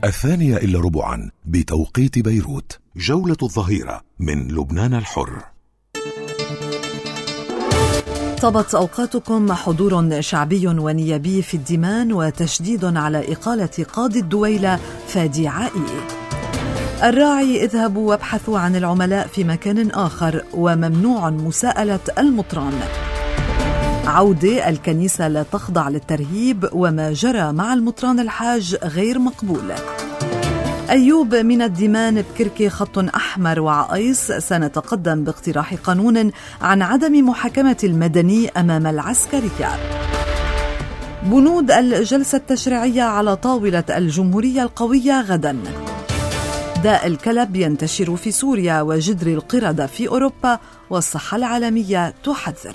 2:15 بتوقيت بيروت. جولة الظهيرة من لبنان الحر. طابت أوقاتكم حضور شعبي ونيابي في الدمام وتشديد على إقالة قاضي الدويلة فادي عائي. الراعي اذهبوا وابحثوا عن العملاء في مكان آخر، وممنوع مساءلة المطران. عودة الكنيسة لا تخضع للترهيب، وما جرى مع المطران الحاج غير مقبول. أيوب من الدمام بكركي خط أحمر وعقيس سنتقدم باقتراح قانون عن عدم محاكمة المدني أمام العسكرية. بنود الجلسة التشريعية على طاولة الجمهورية القوية غدا. داء الكلب ينتشر في سوريا وجدر القردة في أوروبا، والصحة العالمية تحذر.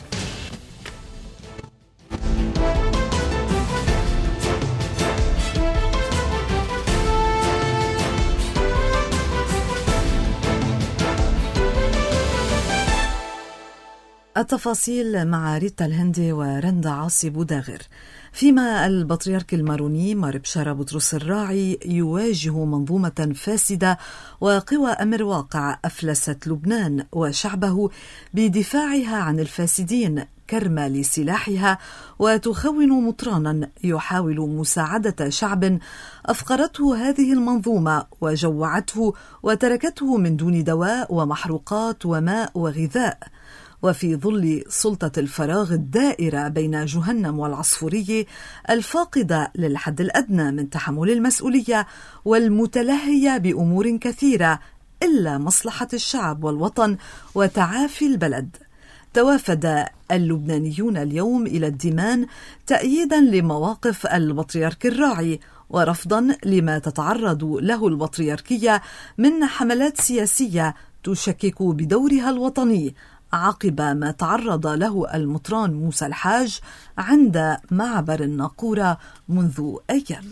التفاصيل مع ريتا الهندي ورندا عاصي بوداغر. فيما البطريرك الماروني مار بشارة بطرس الراعي يواجه منظومة فاسدة وقوى أمر واقع أفلست لبنان وشعبه بدفاعها عن الفاسدين كرمة لسلاحها، وتخون مطرانا يحاول مساعدة شعب أفقرته هذه المنظومة وجوعته وتركته من دون دواء ومحروقات وماء وغذاء. وفي ظل سلطة الفراغ الدائرة بين جهنم والعصفورية الفاقدة للحد الأدنى من تحمل المسؤولية والمتلهية بأمور كثيرة إلا مصلحة الشعب والوطن وتعافي البلد، توافد اللبنانيون اليوم إلى الدمام تأييدا لمواقف البطريرك الراعي ورفضا لما تتعرض له البطريركية من حملات سياسية تشكك بدورها الوطني عقب ما تعرض له المطران موسى الحاج عند معبر الناقورة منذ أيام.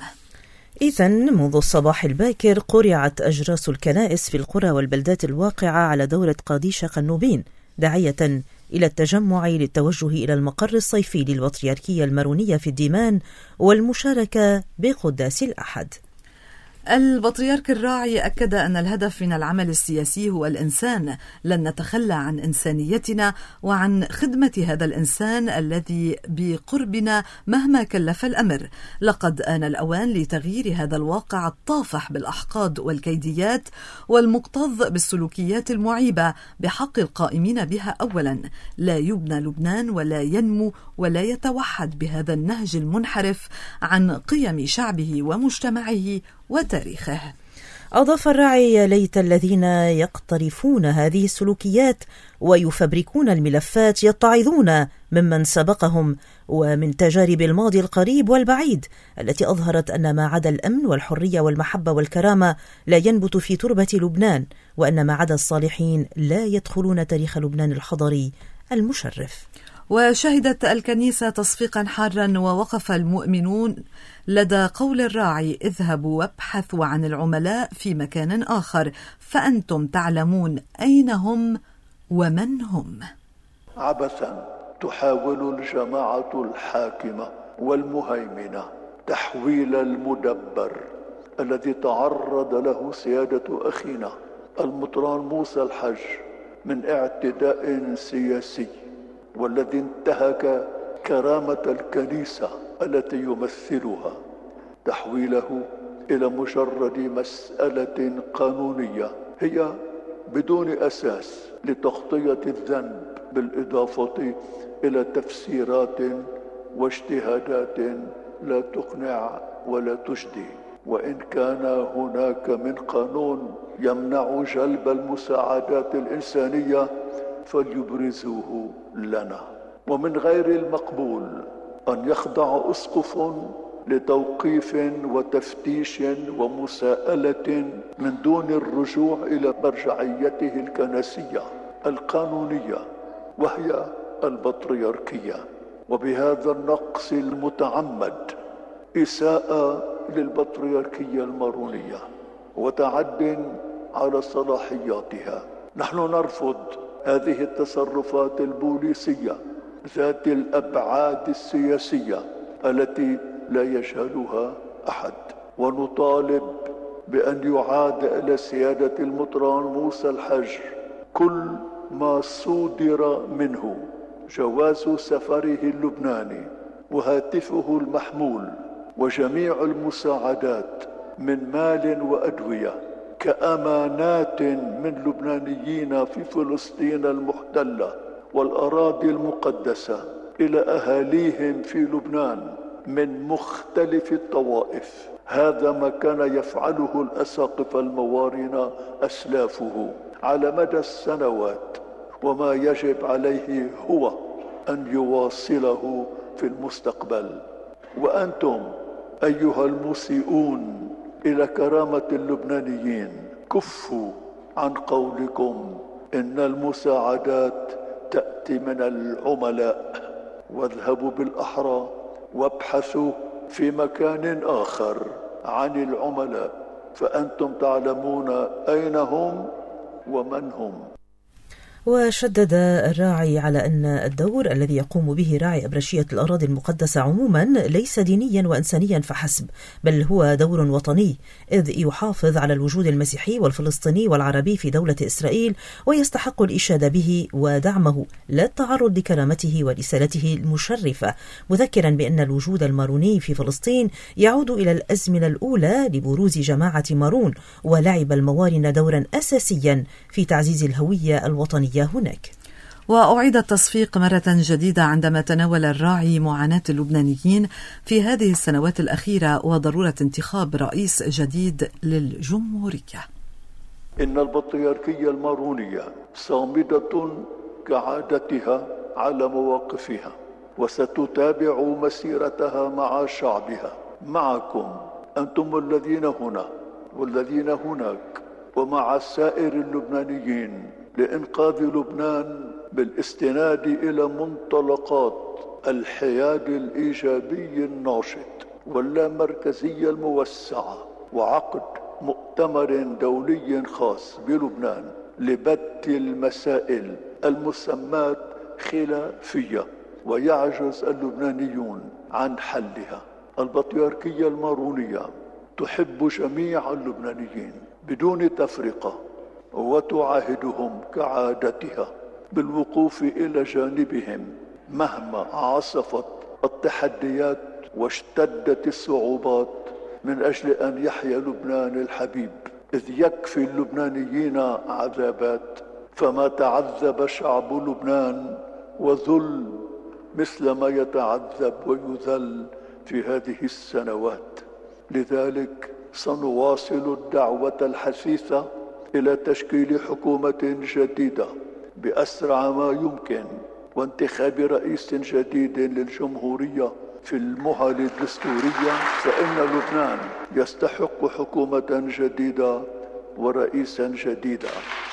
إذن منذ الصباح الباكر قرعت أجراس الكنائس في القرى والبلدات الواقعة على دورة قاديش قنوبين، داعية إلى التجمع للتوجه إلى المقر الصيفي للبطريركية المارونية في الدمام والمشاركة بقداس الأحد. البطريرك الراعي أكد أن الهدف من العمل السياسي هو الإنسان، لن نتخلى عن إنسانيتنا وعن خدمة هذا الإنسان الذي بقربنا مهما كلف الأمر. لقد آن الأوان لتغيير هذا الواقع الطافح بالأحقاد والكيديات والمكتظ بالسلوكيات المعيبة بحق القائمين بها. أولا، لا يبنى لبنان ولا ينمو ولا يتوحد بهذا النهج المنحرف عن قيم شعبه ومجتمعه وتاريخه. أضاف الراعي: يا ليت الذين يقترفون هذه السلوكيات ويفبركون الملفات يتعظون ممن سبقهم ومن تجارب الماضي القريب والبعيد التي أظهرت أن ما عدا الأمن والحرية والمحبة والكرامة لا ينبت في تربة لبنان، وأن ما عدا الصالحين لا يدخلون تاريخ لبنان الحضري المشرف. وشهدت الكنيسة تصفيقا حارا ووقف المؤمنون لدى قول الراعي: اذهبوا وابحثوا عن العملاء في مكان آخر فأنتم تعلمون أين هم ومن هم. عبثا تحاول الجماعة الحاكمة والمهيمنة تحويل المدبر الذي تعرض له سيادة أخينا المطران موسى الحج من اعتداء سياسي، والذي انتهك كرامة الكنيسة التي يمثلها، تحويله إلى مجرد مسألة قانونية هي بدون أساس لتغطية الذنب، بالإضافة إلى تفسيرات واجتهادات لا تقنع ولا تجدي. وإن كان هناك من قانون يمنع جلب المساعدات الإنسانية فليبرزوه لنا. ومن غير المقبول أن يخضع أسقف لتوقيف وتفتيش ومساءلة من دون الرجوع إلى مرجعيته الكنسية القانونية وهي البطريركية. وبهذا النقص المتعمد إساءة للبطريركية المارونية وتعد على صلاحياتها. نحن نرفض هذه التصرفات البوليسية ذات الأبعاد السياسية التي لا يجهلها أحد. ونطالب بأن يعاد إلى سيادة المطران موسى الحج كل ما صدر منه: جواز سفره اللبناني وهاتفه المحمول وجميع المساعدات من مال وأدوية كأمانات من لبنانيين في فلسطين المحتلة والأراضي المقدسة إلى أهاليهم في لبنان من مختلف الطوائف. هذا ما كان يفعله الأساقفة الموارنة أسلافه على مدى السنوات، وما يجب عليه هو أن يواصله في المستقبل. وأنتم أيها المسيئون إلى كرامة اللبنانيين، كفوا عن قولكم إن المساعدات تأتي من العملاء، واذهبوا بالأحرى وابحثوا في مكان آخر عن العملاء، فأنتم تعلمون أين هم ومن هم. وشدد الراعي على أن الدور الذي يقوم به راعي أبرشية الأراضي المقدسة عموما ليس دينيا وإنسانيا فحسب، بل هو دور وطني، إذ يحافظ على الوجود المسيحي والفلسطيني والعربي في دولة إسرائيل، ويستحق الإشادة به ودعمه لا التعرض لكرامته ورسالته المشرفة، مذكرا بأن الوجود الماروني في فلسطين يعود إلى الأزمنة الأولى لبروز جماعة مارون، ولعب الموارنة دورا أساسيا في تعزيز الهوية الوطنية هناك. وأعيد التصفيق مرة جديدة عندما تناول الراعي معاناة اللبنانيين في هذه السنوات الأخيرة وضرورة انتخاب رئيس جديد للجمهورية. إن البطريركية المارونية صامدة كعادتها على مواقفها، وستتابع مسيرتها مع شعبها، معكم أنتم الذين هنا والذين هناك، ومع سائر اللبنانيين، لإنقاذ لبنان بالاستناد إلى منطلقات الحياد الإيجابي الناشط واللامركزية الموسعة، وعقد مؤتمر دولي خاص بلبنان لبت المسائل المسماة خلافية ويعجز اللبنانيون عن حلها. البطريركية المارونية تحب جميع اللبنانيين بدون تفرقة، وتعاهدهم كعادتها بالوقوف إلى جانبهم مهما عصفت التحديات واشتدت الصعوبات، من أجل أن يحيا لبنان الحبيب، إذ يكفي اللبنانيين عذابات، فما تعذب شعب لبنان وذل مثل ما يتعذب ويذل في هذه السنوات. لذلك سنواصل الدعوة الحثيثة إلى تشكيل حكومة جديدة بأسرع ما يمكن، وانتخاب رئيس جديد للجمهورية في المهل الدستورية، فإن لبنان يستحق حكومة جديدة ورئيسا جديدا.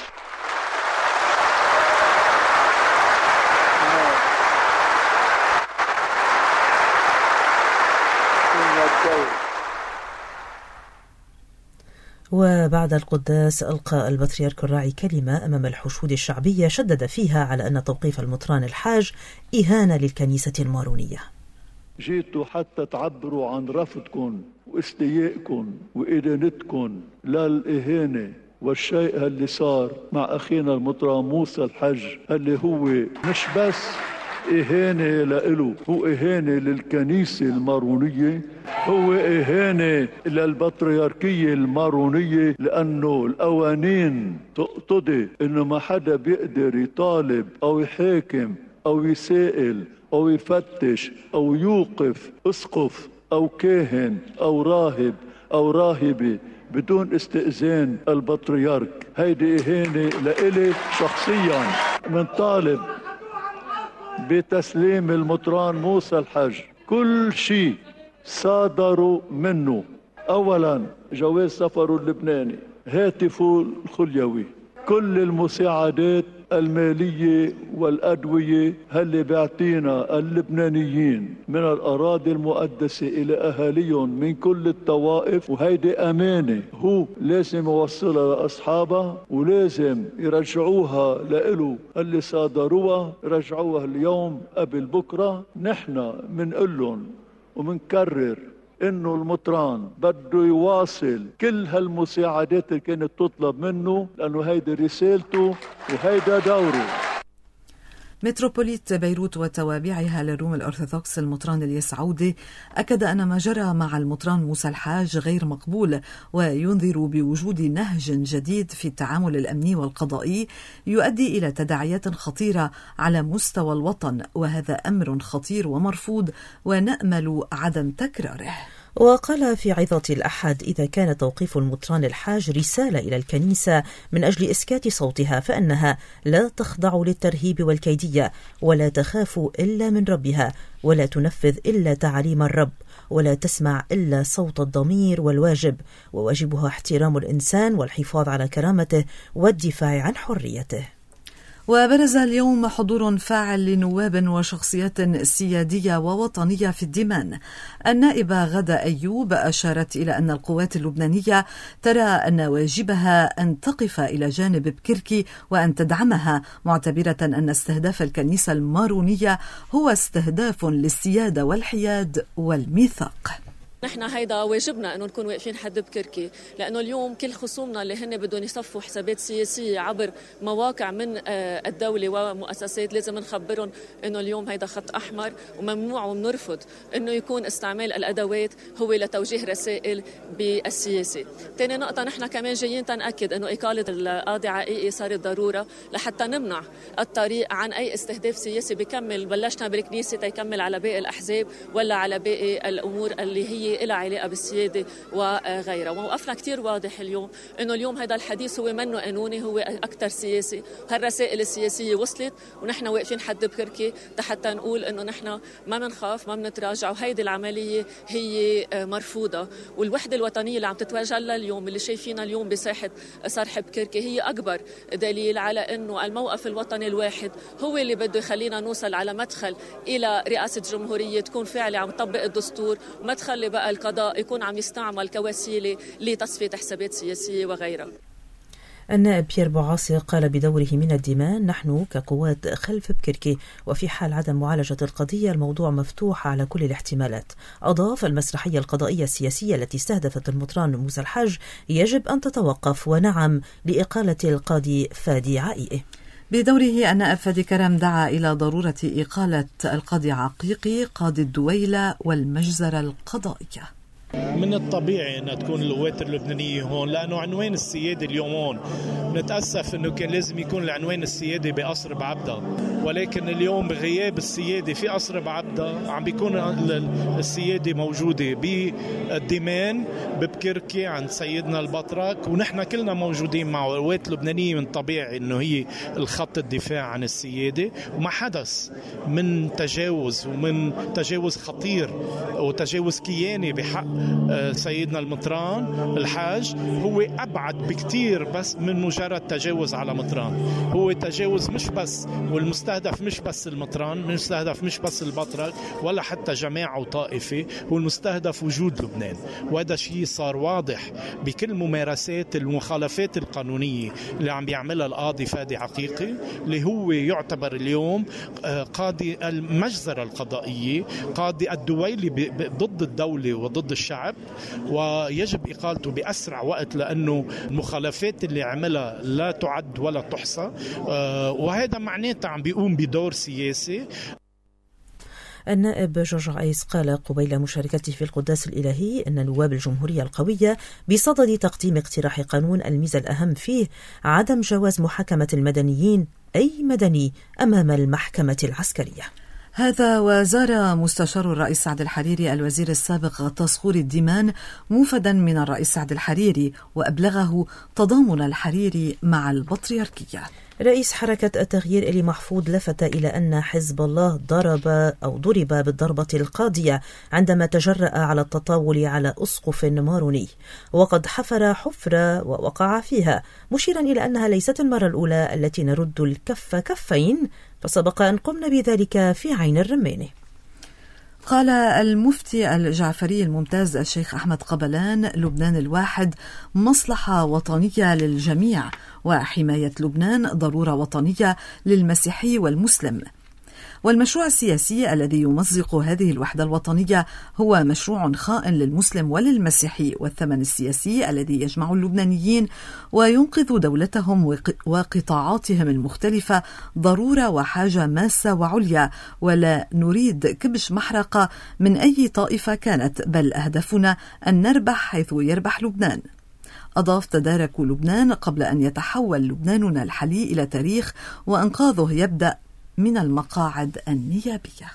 وبعد القداس ألقى البطريرك الراعي كلمة أمام الحشود الشعبية شدد فيها على أن توقيف المطران الحاج إهانة للكنيسة المارونية. جيتوا حتى تعبروا عن رفضكم واستيائكم وإدانتكم للإهانة والشيء اللي صار مع أخينا المطران موسى الحج، اللي هو مش بس إهانة لإله، هو إهانة للكنيسة المارونية، هو إهانة للبطريركية المارونية، لأنه القوانين تقتضي إنه ما حدا بيقدر يطالب أو يحاكم أو يسائل أو يفتش أو يوقف أسقف أو كاهن أو راهب أو راهبة بدون استئذان البطريرك. هيدي إهانة لإلي شخصيا. من طالب بتسليم المطران موسى الحج كل شيء صادروا منه: أولا جواز سفره اللبناني، هاتفه الخليوي، كل المساعدات المالية والأدوية اللي بيعطينا اللبنانيين من الأراضي المقدسة إلى أهاليهم من كل الطوائف، وهيدي أمانة هو لازم يوصلها لأصحابها، ولازم يرجعوها لإله اللي صادروها، يرجعوها اليوم قبل بكرة. نحن منقول لهم ومنكرر انه المطران بده يواصل كل هالمساعدات اللي كانت تطلب منه، لانه هيدي رسالته وهيدا دوره. متروبوليت بيروت وتوابعها للروم الأرثوذكس المطران الياس عودة أكد أن ما جرى مع المطران موسى الحاج غير مقبول، وينذر بوجود نهج جديد في التعامل الأمني والقضائي يؤدي إلى تداعيات خطيرة على مستوى الوطن، وهذا أمر خطير ومرفوض ونأمل عدم تكراره. وقال في عظة الأحد: إذا كان توقيف المطران الحاج رسالة إلى الكنيسة من أجل إسكات صوتها فإنها لا تخضع للترهيب والكيدية، ولا تخاف إلا من ربها، ولا تنفذ إلا تعاليم الرب، ولا تسمع إلا صوت الضمير والواجب، وواجبها احترام الإنسان والحفاظ على كرامته والدفاع عن حريته. وبرز اليوم حضور فاعل لنواب وشخصيات سيادية ووطنية في الدمام. النائبة غادة أيوب أشارت إلى أن القوات اللبنانية ترى أن واجبها أن تقف إلى جانب بكركي وأن تدعمها، معتبرة أن استهداف الكنيسة المارونية هو استهداف للسيادة والحياد والميثاق. نحن هيدا واجبنا انه نكون واقفين حد بكركي، لانه اليوم كل خصومنا اللي هن بدهم يصفوا حسابات سياسيه عبر مواقع من الدوله ومؤسسات لازم نخبرهم انه اليوم هيدا خط احمر وممنوع، وبنرفض انه يكون استعمال الادوات هو لتوجيه رسائل بالسياسه. ثاني نقطه، نحن كمان جايين تنأكد انه اقاله القاضي عقيقي صارت ضروره لحتى نمنع الطريق عن اي استهداف سياسي بكمل. بلشنا بالكنيسه تيكمل على باقي الاحزاب ولا على باقي الامور اللي هي إلى علاقة بالسيادة وغيرها. وموقفنا كتير واضح اليوم إنه اليوم هذا الحديث هو منه قانوني، هو أكثر سياسي. هالرسائل السياسية وصلت ونحن واقفين حد بكركي حتى نقول إنه نحن ما منخاف ما منتراجع، وهيدي العملية هي مرفوضة. والوحدة الوطنية اللي عم تتوجلى اليوم اللي شايفينها اليوم بساحة صرح بكركي هي أكبر دليل على إنه الموقف الوطني الواحد هو اللي بده يخلينا نوصل على مدخل إلى رئاسة جمهورية تكون فعلة عم تطبق الدستور، ومدخل بقى القضاء يكون عم يستعمل كوسيلة لتصفية حسابات سياسية وغيرها. النائب بيير بوعاصي قال بدوره من الدمام: نحن كقوات خلف بكركي، وفي حال عدم معالجة القضية الموضوع مفتوح على كل الاحتمالات. أضاف: المسرحية القضائية السياسية التي استهدفت المطران موسى الحاج يجب أن تتوقف، ونعم لإقالة القاضي فادي عقيقي. بدوره النائب فادي كرم دعا إلى ضرورة إقالة القاضي عقيقي قاضي الدويلة والمجزرة القضائية. من الطبيعي أن تكون القوات اللبنانية هون، لأنه عنوان السيادة اليوم هون. نتأسف أنه كان لازم يكون العنوان السيادة بقصر بعبدة، ولكن اليوم بغياب السيادة في قصر بعبدة عم بيكون السيادة موجودة بالدمان ببكركي عند سيدنا البطرك، ونحن كلنا موجودين مع القوات اللبنانية. من طبيعي أنه هي الخط الدفاع عن السيادة، وما حدث من تجاوز ومن تجاوز خطير وتجاوز كياني بحق سيدنا المطران الحاج هو أبعد بكتير بس من مجرد تجاوز على مطران. هو تجاوز مش بس، والمستهدف مش بس المطران، المستهدف مش بس البطرك ولا حتى جماعة وطائفة، هو المستهدف وجود لبنان. وهذا شيء صار واضح بكل ممارسات المخالفات القانونية اللي عم بيعملها القاضي فادي عقيقي، اللي هو يعتبر اليوم قاضي المجزرة القضائية، قاضي الدويلة ضد الدولة وضد الشعب، ويجب إقالته بأسرع وقت، لأنه المخالفات اللي عملها لا تعد ولا تحصى، وهذا معناته عم بيقوم بدور سياسي. النائب جورج عيس قال قبيل مشاركته في القداس الإلهي أن نواب الجمهورية القوية بصدد تقديم اقتراح قانون الميزة الأهم فيه عدم جواز محاكمة المدنيين أي مدني أمام المحكمة العسكرية. هذا وزار مستشار الرئيس سعد الحريري الوزير السابق تصخور الديمان موفدا من الرئيس سعد الحريري، وأبلغه تضامن الحريري مع البطريركية. رئيس حركة التغيير إلي محفوظ لفت إلى أن حزب الله ضرب بالضربة القاضية عندما تجرأ على التطاول على أسقف ماروني، وقد حفر حفرة ووقع فيها، مشيرا إلى أنها ليست المرة الأولى التي نرد الكف كفين، فسبق أن قمنا بذلك في عين الرماني. قال المفتي الجعفري الممتاز الشيخ أحمد قبلان: لبنان الواحد مصلحة وطنية للجميع، وحماية لبنان ضرورة وطنية للمسيحي والمسلم. والمشروع السياسي الذي يمزق هذه الوحدة الوطنية هو مشروع خائن للمسلم وللمسيحي، والثمن السياسي الذي يجمع اللبنانيين وينقذ دولتهم وقطاعاتهم المختلفة ضرورة وحاجة ماسة وعليا، ولا نريد كبش محرقة من أي طائفة كانت، بل هدفنا أن نربح حيث يربح لبنان. أضاف: تدارك لبنان قبل أن يتحول لبناننا الحالي إلى تاريخ، وإنقاذه يبدأ من المقاعد النيابية.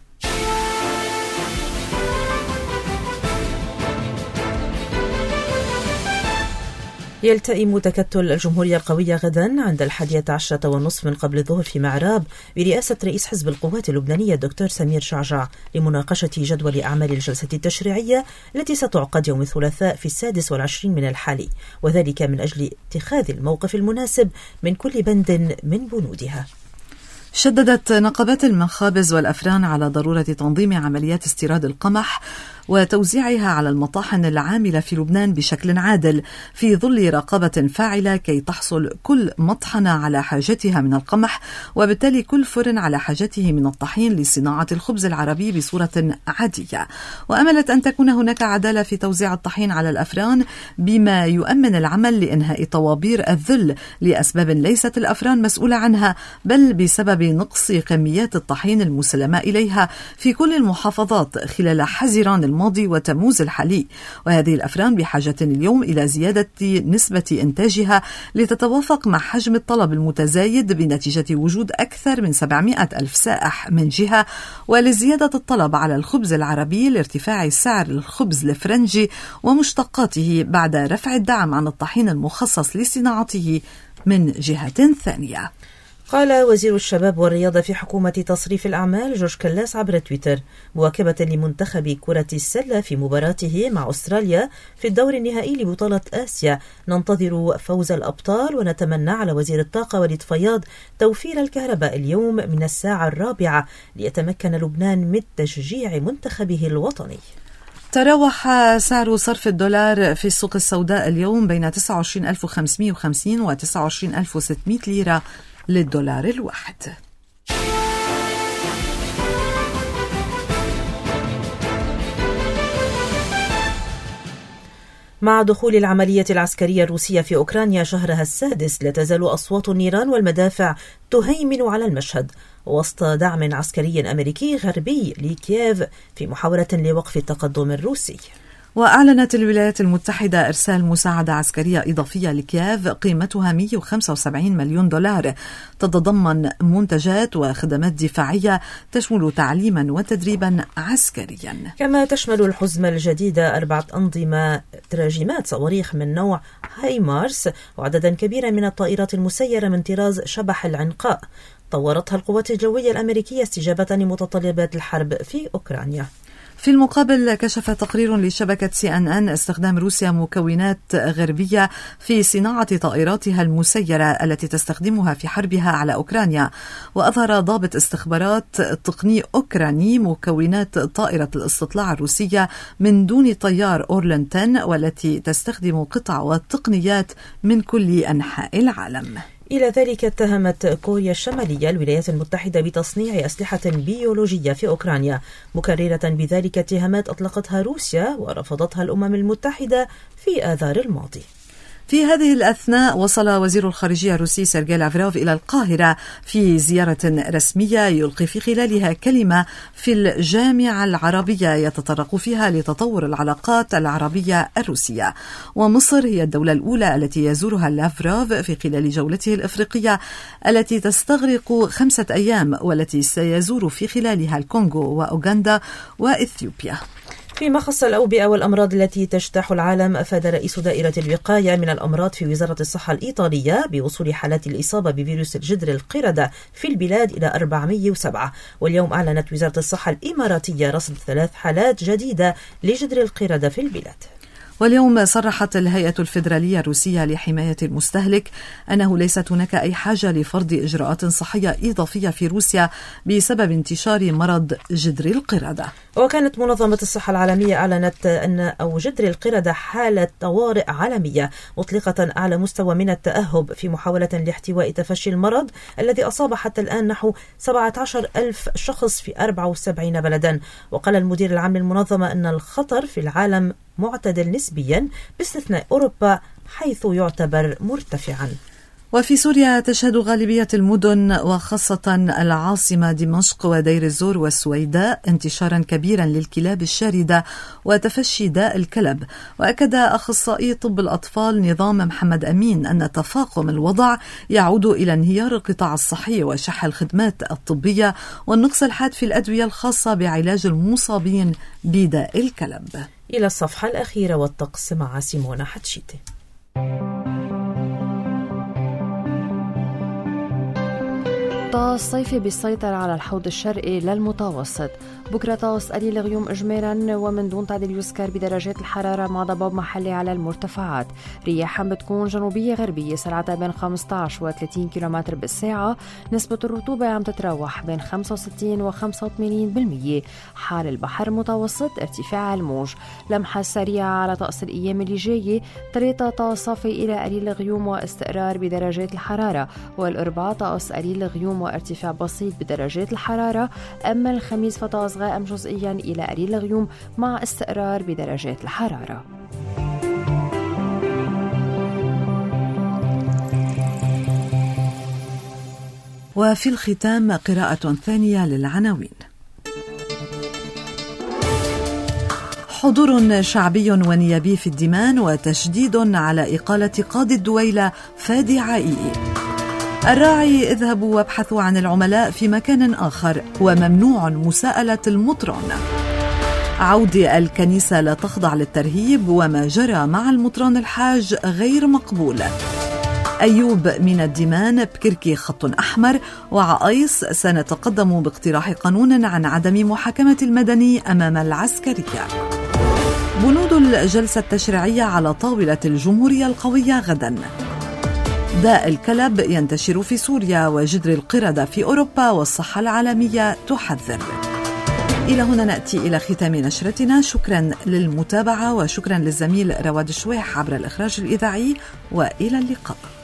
يلتئم تكتل الجمهورية القوية غدا عند 11:30 من قبل الظهر في معراب برئاسة رئيس حزب القوات اللبنانية الدكتور سمير شعجع لمناقشة جدول أعمال الجلسة التشريعية التي ستعقد يوم الثلاثاء في 26 من الحالي، وذلك من أجل اتخاذ الموقف المناسب من كل بند من بنودها. شددت نقابات المخابز والأفران على ضرورة تنظيم عمليات استيراد القمح وتوزيعها على المطاحن العاملة في لبنان بشكل عادل في ظل رقابة فاعلة كي تحصل كل مطحنة على حاجتها من القمح، وبالتالي كل فرن على حاجته من الطحين لصناعة الخبز العربي بصورة عادية. وأملت أن تكون هناك عدالة في توزيع الطحين على الأفران بما يؤمن العمل لإنهاء طوابير الذل لأسباب ليست الأفران مسؤولة عنها، بل بسبب نقص كميات الطحين المسلمة إليها في كل المحافظات خلال حزيران الماضي وتموز الحالي. وهذه الأفران بحاجة اليوم إلى زيادة نسبة إنتاجها لتتوافق مع حجم الطلب المتزايد بنتيجة وجود أكثر من 700 ألف سائح من جهة، ولزيادة الطلب على الخبز العربي لارتفاع سعر الخبز الفرنجي ومشتقاته بعد رفع الدعم عن الطحين المخصص لصناعته من جهة ثانية. قال وزير الشباب والرياضة في حكومة تصريف الأعمال جورج كلاس عبر تويتر مواكبة لمنتخب كرة السلة في مباراته مع أستراليا في الدور النهائي لبطولة آسيا: ننتظر فوز الأبطال ونتمنى على وزير الطاقة وليد فياض توفير الكهرباء اليوم من 4:00 ليتمكن لبنان من تشجيع منتخبه الوطني. تراوح سعر صرف الدولار في السوق السوداء اليوم بين 29,550 و 29,600 ليرة للدولار الواحد. مع دخول العملية العسكرية الروسية في أوكرانيا شهرها السادس، لا تزال أصوات النيران والمدافع تهيمن على المشهد وسط دعم عسكري أمريكي غربي لكييف في محاولة لوقف التقدم الروسي. وأعلنت الولايات المتحدة إرسال مساعدة عسكرية إضافية لكييف قيمتها 175 مليون دولار، تتضمن منتجات وخدمات دفاعية تشمل تعليما وتدريبا عسكريا. كما تشمل الحزمة الجديدة 4 أنظمة تراجمات صواريخ من نوع هايمارس وعددا كبيرا من الطائرات المسيرة من طراز شبح العنقاء طورتها القوات الجوية الأمريكية استجابة لمتطلبات الحرب في أوكرانيا. في المقابل، كشف تقرير لشبكة CNN استخدام روسيا مكونات غربية في صناعة طائراتها المسيرة التي تستخدمها في حربها على أوكرانيا. وأظهر ضابط استخبارات تقني أوكراني مكونات طائرة الاستطلاع الروسية من دون طيار أورلن 10 والتي تستخدم قطع وتقنيات من كل أنحاء العالم. إلى ذلك اتهمت كوريا الشمالية الولايات المتحدة بتصنيع أسلحة بيولوجية في أوكرانيا، مكررة بذلك اتهامات أطلقتها روسيا ورفضتها الأمم المتحدة في آذار الماضي. في هذه الأثناء وصل وزير الخارجية الروسي سيرجي لافروف إلى القاهرة في زيارة رسمية يلقي في خلالها كلمة في الجامعة العربية يتطرق فيها لتطور العلاقات العربية الروسية. ومصر هي الدولة الأولى التي يزورها لافروف في خلال جولته الإفريقية التي تستغرق 5 أيام، والتي سيزور في خلالها الكونغو وأوغندا وإثيوبيا. فيما خص الأوبئة والأمراض التي تجتاح العالم، أفاد رئيس دائرة الوقاية من الأمراض في وزارة الصحة الإيطالية بوصول حالات الإصابة بفيروس الجدر القردة في البلاد إلى 407. واليوم أعلنت وزارة الصحة الإماراتية رصد 3 حالات جديدة لجدر القردة في البلاد. واليوم صرحت الهيئة الفيدرالية الروسية لحماية المستهلك أنه ليست هناك أي حاجة لفرض إجراءات صحية إضافية في روسيا بسبب انتشار مرض جدري القردة. وكانت منظمة الصحة العالمية أعلنت أن جدري القردة حالة طوارئ عالمية مطلقة أعلى مستوى من التأهب في محاولة لاحتواء تفشي المرض الذي أصاب حتى الآن نحو 17,000 شخص في 74 بلدا. وقال المدير العام للمنظمة أن الخطر في العالم معتدل نسبيا باستثناء أوروبا حيث يعتبر مرتفعا. وفي سوريا تشهد غالبية المدن وخاصة العاصمة دمشق ودير الزور والسويداء انتشارا كبيرا للكلاب الشاردة وتفشي داء الكلب. وأكد أخصائي طب الأطفال نظام محمد أمين أن تفاقم الوضع يعود إلى انهيار القطاع الصحي وشح الخدمات الطبية والنقص الحاد في الأدوية الخاصة بعلاج المصابين بداء الكلب. إلى الصفحة الأخيرة والطقس مع سيمونا حتشيتي. طقس صيفي بيسيطر على الحوض الشرقي للمتوسط. بكرة طقس قليل غيوم إجمالا ومن دون تعديل يذكر بدرجات الحرارة مع ضباب محلي على المرتفعات. رياح بتكون جنوبية غربية سرعتها بين 15 و 30 كم بالساعة. نسبة الرطوبة عم تتراوح بين 65 و 85%. حال البحر متوسط ارتفاع الموج. لمحة سريعة على طقس الأيام اللي جاية. ثلاثة طقس صافي إلى قليل غيوم واستقرار بدرجات الحرارة. والأربعة طقس قليل غيوم وارتفاع بسيط بدرجات الحرارة. أما الخميس فطقس غائم جزئيا إلى قليل غيوم مع استقرار بدرجات الحرارة. وفي الختام قراءة ثانية للعناوين. حضور شعبي ونيابي في الدمام وتشديد على إقالة قاضي الدويلة فادي عائية. الراعي اذهبوا وابحثوا عن العملاء في مكان آخر وممنوع مساءلة المطران. عودة الكنيسة لا تخضع للترهيب وما جرى مع المطران الحاج غير مقبول. أيوب من الدمام بكركي خط أحمر. وعايس سنتقدم باقتراح قانون عن عدم محاكمة المدني أمام العسكرية. بنود الجلسة التشريعية على طاولة الجمهورية القوية غدا. داء الكلب ينتشر في سوريا وجدر القردة في أوروبا والصحة العالمية تحذر. إلى هنا نأتي إلى ختام نشرتنا. شكرا للمتابعة وشكرا للزميل رواد الشويح عبر الإخراج الإذاعي وإلى اللقاء.